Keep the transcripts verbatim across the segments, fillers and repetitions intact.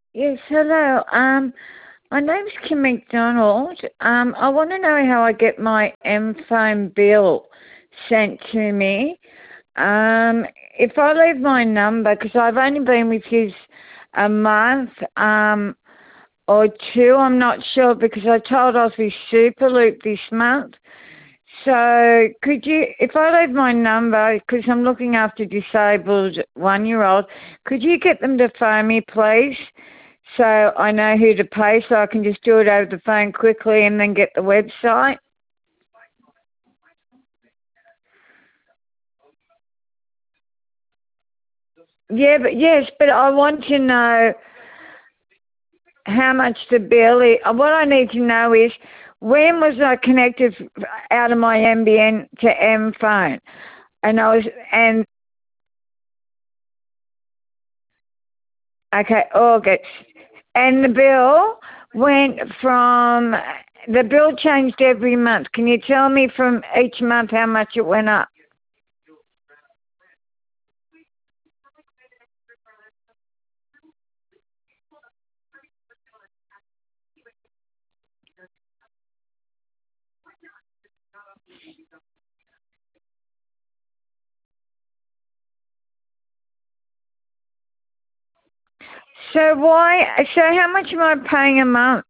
Yes, hello. Um, my name's Kim McDonald. Um, I want to know how I get my M phone bill sent to me. Um, if I leave my number, because I've only been with you a month um, or two, I'm not sure, because I told I was with Superloop this month. So could you, if I leave my number, because I'm looking after disabled one-year-old, could you get them to phone me, please? So I know who to pay, so I can just do it over the phone quickly and then get the website. Yeah, but yes, but I want to know how much the bill is. What I need to know is when was I connected out of my M B N to M phone, and I was and okay August, and the bill went from the bill changed every month. Can you tell me from each month how much it went up? So why? So how much am I paying a month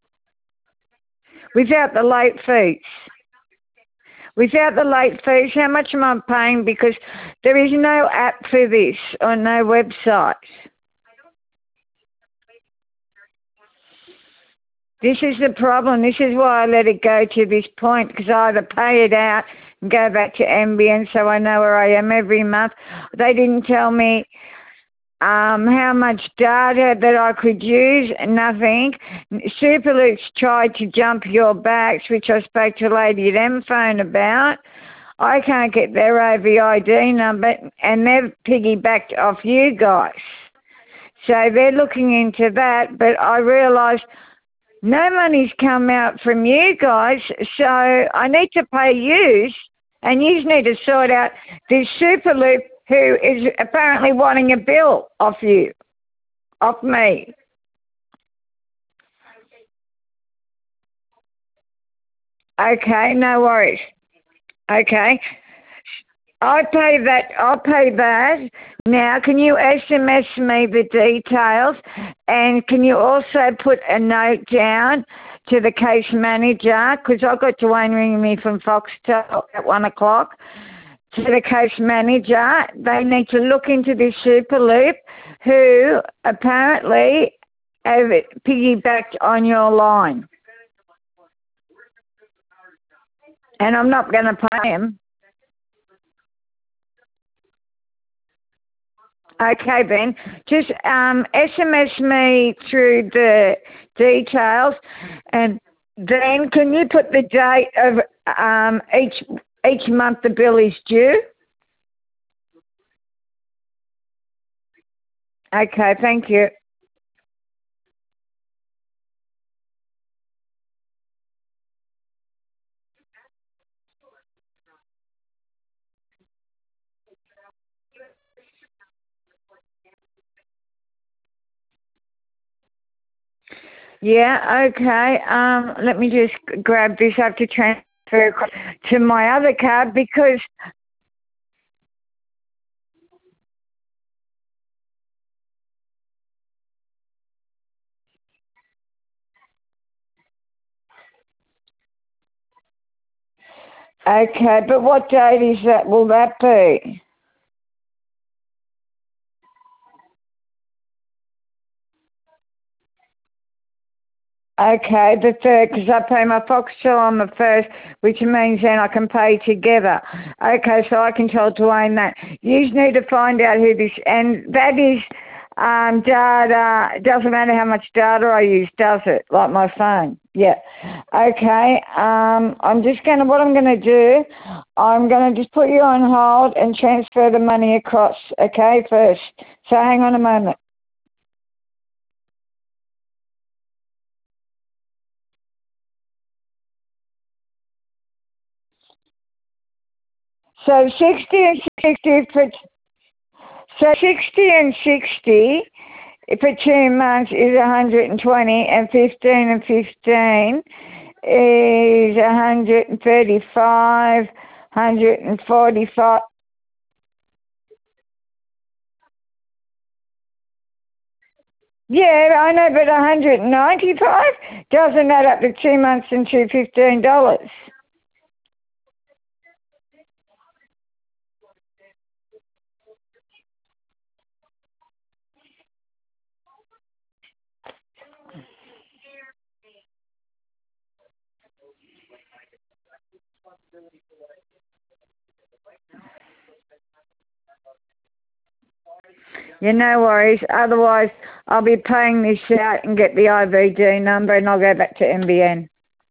without the late fees? Without the late fees, how much am I paying? Because there is no app for this or no website. This is the problem. This is why I let it go to this point, because I either pay it out and go back to M B N so I know where I am every month. They didn't tell me um, how much data that I could use, nothing. Superloop's tried to jump your backs, which I spoke to a lady at M Phone about. I can't get their O V I D number, and they've piggybacked off you guys. So they're looking into that, but I realised no money's come out from you guys, so I need to pay you, and you need to sort out this Superloop who is apparently wanting a bill off you, off me. Okay, no worries. Okay. I pay that. I'll pay that. Now, can you S M S me the details, and can you also put a note down to the case manager, because I got Dwayne ringing me from Foxtel at one o'clock. To the case manager, they need to look into this Superloop, who apparently have piggybacked on your line, and I'm not going to pay him. Okay, Ben. Just um, S M S me through the details, and then can you put the date of um, each each month the bill is due? Okay, thank you. Yeah, okay. Um, let me just grab this. I have to transfer to my other card because. Okay, but what date is that? Will that be? Okay, the third, because I pay my Foxtel on the first, which means then I can pay together. Okay, so I can tell Dwayne that. You just need to find out who this, and that is um, data. It doesn't matter how much data I use, does it? Like my phone. Yeah. Okay. Um, I'm just gonna. What I'm gonna do, I'm gonna just put you on hold and transfer the money across. Okay, first. So hang on a moment. So sixty and sixty for. So sixty and sixty for two months is one hundred twenty, and fifteen and fifteen is one hundred thirty-five, one hundred forty-five. Yeah, I know, but one hundred ninety-five doesn't add up to two months and two fifteen dollars. Yeah, no worries. Otherwise, I'll be paying this out and get the I V D number, and I'll go back to M B N.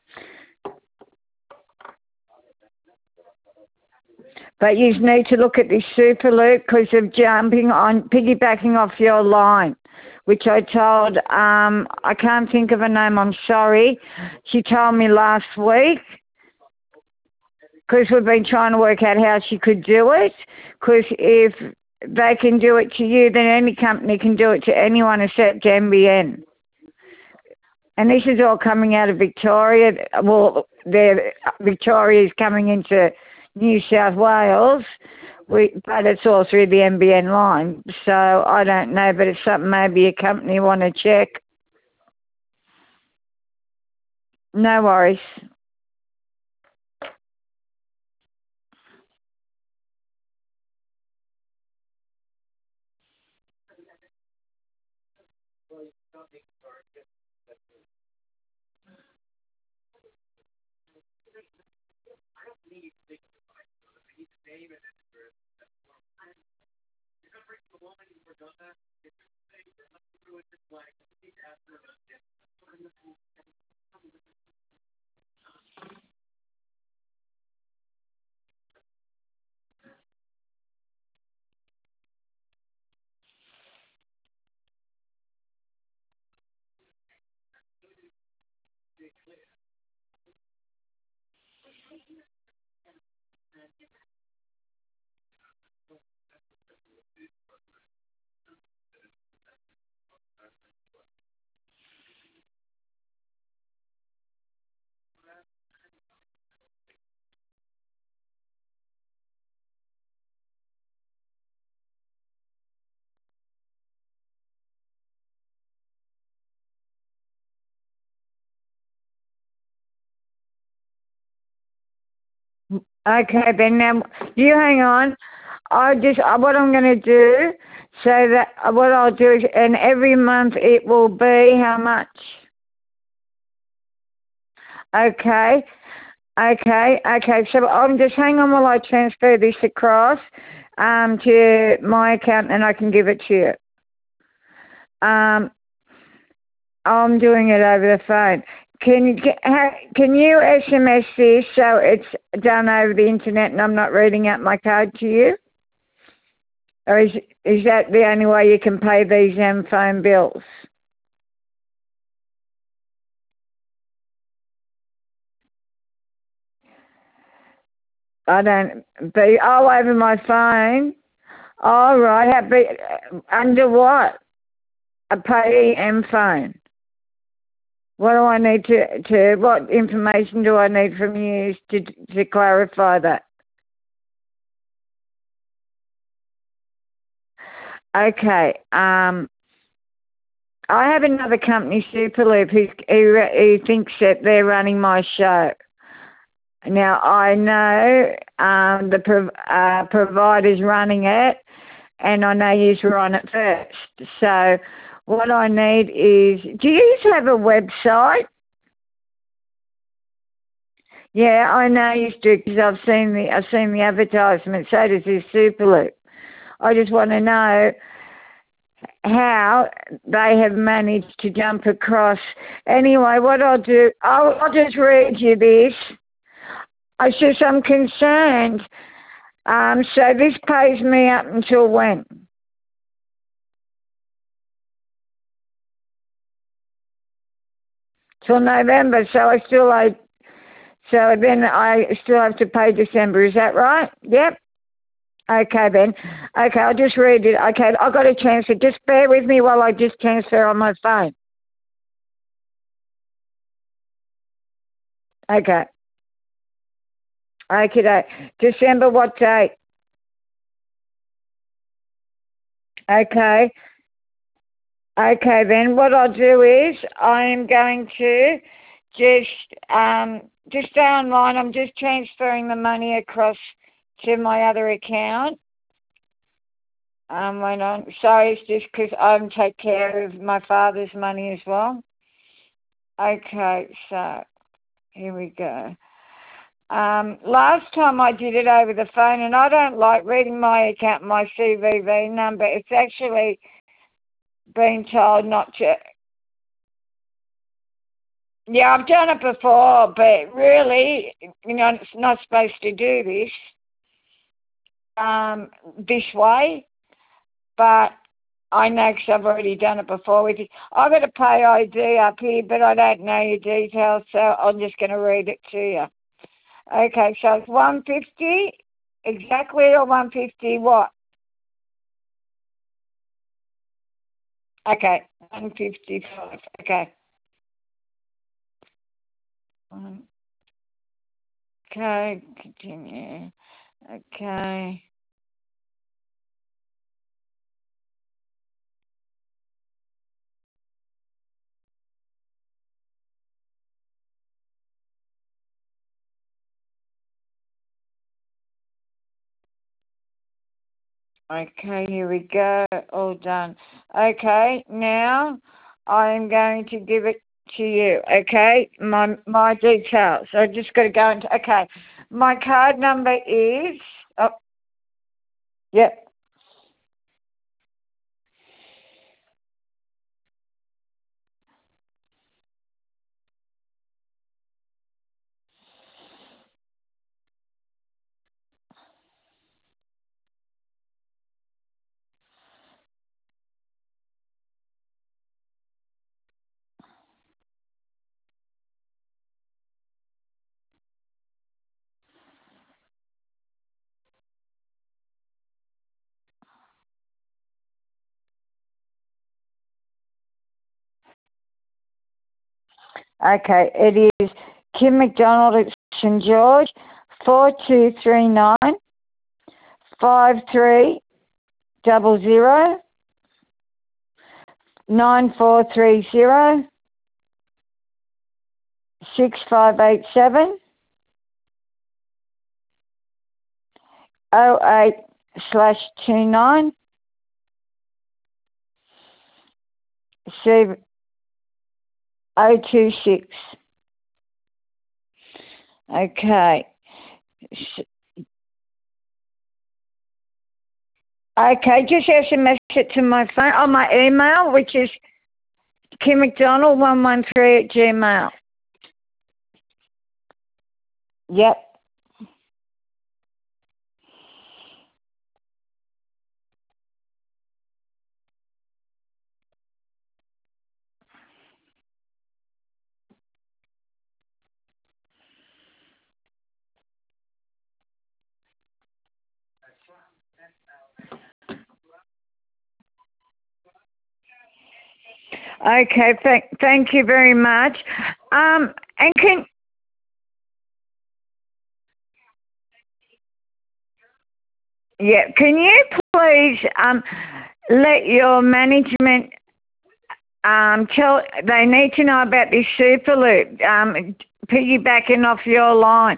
But you need to look at this Superloop because of jumping on, piggybacking off your line, which I told, um, I can't think of her name, I'm sorry. She told me last week, because we've been trying to work out how she could do it, because if they can do it to you, then any company can do it to anyone except M B N. And this is all coming out of Victoria. Well, Victoria is coming into New South Wales, we, but it's all through the M B N line. So I don't know, but it's something maybe a company want to check. No worries. Okay, Ben, now you hang on. I just, uh, what I'm going to do, so that, uh, what I'll do is, and every month it will be how much? Okay, okay, okay. So I'm just hang on while I transfer this across um, to my account, and I can give it to you. Um, I'm doing it over the phone. Can you can you S M S this so it's done over the internet and I'm not reading out my code to you? Or is is that the only way you can pay these um, phone bills? I don't. Be oh over my phone. All right. Have be, under what? A pay M phone. What do I need to to? What information do I need from you to to clarify that? Okay. Um. I have another company, Superloop, who, who, who thinks that they're running my show. Now, I know um, the prov- uh, provider's running it, and I know you were on it first. So what I need is, do you have a website? Yeah, I know you do because I've seen the I've seen the advertisement. So does this Superloop. I just want to know how they have managed to jump across. Anyway, what I'll do, I'll, I'll just read you this. I just, I'm concerned. Um, so this pays me up until when? Till November. So I still owe, so then I still have to pay December. Is that right? Yep. Okay, then. Okay, I'll just read it. Okay, I've got to transfer. Just bear with me while I just transfer on my phone. Okay. Okay, December what date? Okay. Okay, then what I'll do is I am going to just um just stay online. I'm just transferring the money across to my other account. Um, wait on. Sorry, it's just because I take care of my father's money as well. Okay, so here we go. Um, last time I did it over the phone, and I don't like reading my account, my C V V number. It's actually been told not to. Yeah, I've done it before, but really, you know, it's not supposed to do this um, this way. But I know because I've already done it before with you. I've got a pay I D up here, but I don't know your details, so I'm just going to read it to you. Okay, so it's one fifty exactly, or one fifty what? Okay, one fifty-five. Okay. Um, Okay, continue. Okay. Okay, here we go. All done. Okay, now I'm going to give it to you. Okay, my my details. I just got to go into. Okay, my card number is. Oh, yep. Okay, it is Kim McDonald at Saint George, four two three nine five three double zero nine four three zero six five eight seven oh eight slash two nine seven oh two six. Okay. Okay, just S M S it to my phone, on my email, which is Kim McDonald one one three at Gmail. Yep. Okay, thank thank you very much. Um, and can yeah, can you please um let your management um tell they need to know about this Superloop um piggybacking off your line.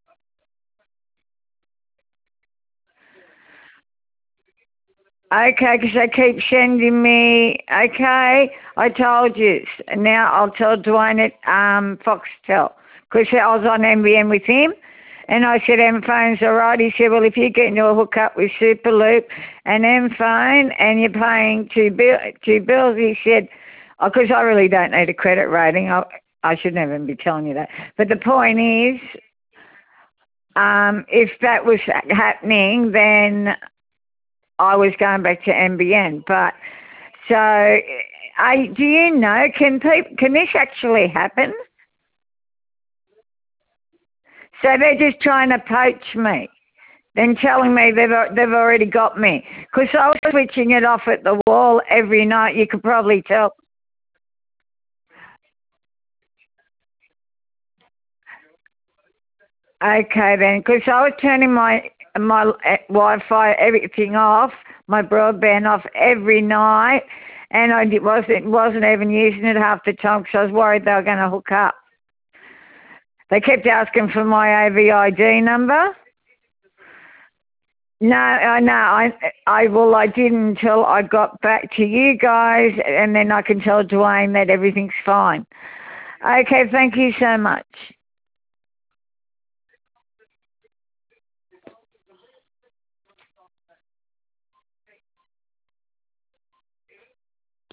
Okay, because they keep sending me. Okay, I told you. Now I'll tell Dwayne at um, Foxtel because I was on M B N with him, and I said M phone's all right. He said, well, if you get into a hookup with Superloop and M phone, and you're paying two bill two bills, he said, because I really don't need a credit rating. I I should never be telling you that. But the point is, um, if that was happening, then I was going back to M B N, but so I do you know can people can this actually happen? So they're just trying to poach me. Then telling me they've al- they've already got me. 'Cause I was switching it off at the wall every night. You could probably tell. Okay then, 'cause I was turning my my uh, Wi-Fi everything off, my broadband off every night, and I di- wasn't wasn't even using it half the time 'cause I was worried they were going to hook up. They kept asking for my A V I D number. No, I no, I I well I didn't until I got back to you guys, and then I can tell Dwayne that everything's fine. Okay, thank you so much.